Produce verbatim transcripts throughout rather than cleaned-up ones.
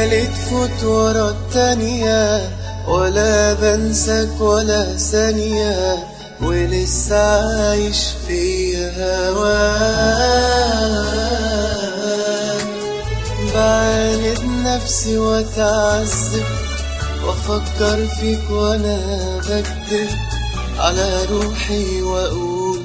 ليالي تفوت ورا التانية ولا بنساك ولا ثانية، ولسه عايش فيا هواك. بعاند نفسي واتعذب وافكر فيك وانا بكدب على روحي واقول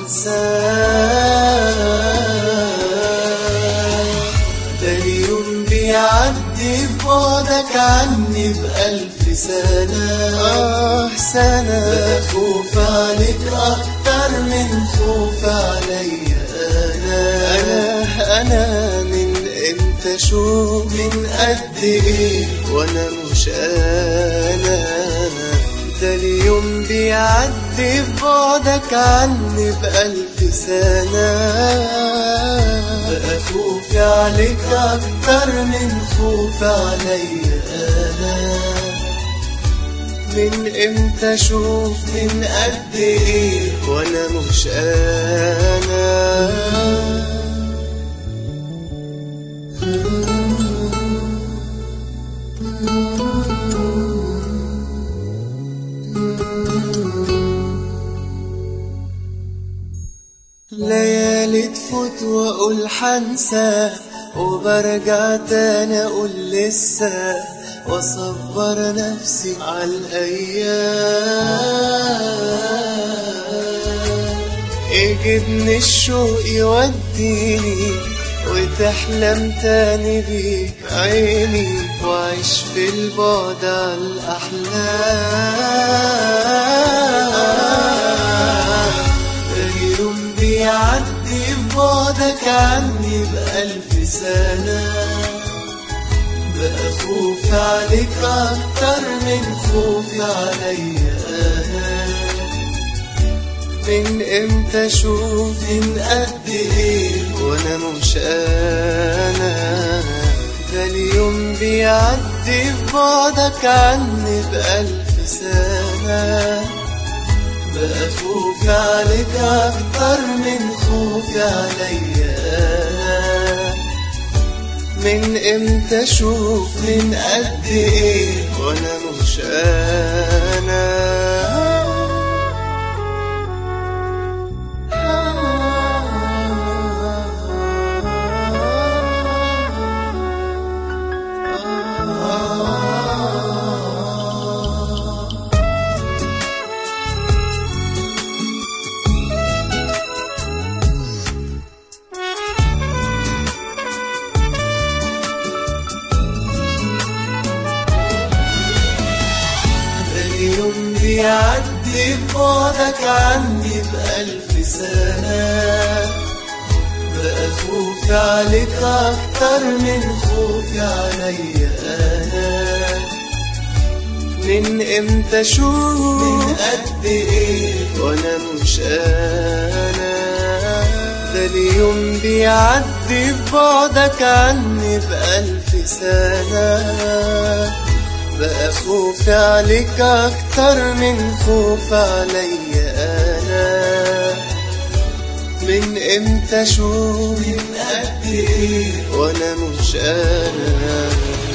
حنساك. ده اليوم بيعدي ببعدك عني بألف سنة، آه سنة. بخوف عليك أكتر من خوف عليا أنا. أنا أنا من إمتى أشوف من قد إيه وأنا مش أنا. ده اليوم بيعدي ببعدك عني بألف سنة، بقى خوفي عليك أكتر من خوفي عليا أنا. من إمتى أشوف من قد إيه وأنا مش أنا. ليالي تفوت واقول حنسى وبرجع تاني اقول لسه، واصبر نفسي على الايام. يجيبني الشوق يوديني وتحلم تاني بيك عيني، وعيش في البعد على الاحلام. اليوم بيعدي ببعدك عني بألف سنة، بقى خوف عليك أكتر من خوف عليا أنا. من إمتى أشوف من قد إيه وأنا مش أنا. ده اليوم بيعدي ببعدك عني بألف سنة، بقى خوفي عليك أكتر من خوفي عليا أنا. من إمتى أشوف من قد إيه وأنا مش أنا. اليوم بيعدي ببعدك عني بألف سنة، بقى خوفي عليك أكتر من خوفي عليا أنا. من إمتى أشوف من قد إيه وأنا مش أنا. ده اليوم بيعدي ببعدك عني بألف سنة، بقى خوفي عليك أكتر من خوفي عليا أنا. من إمتى أشوف من قد إيه وأنا مش أنا.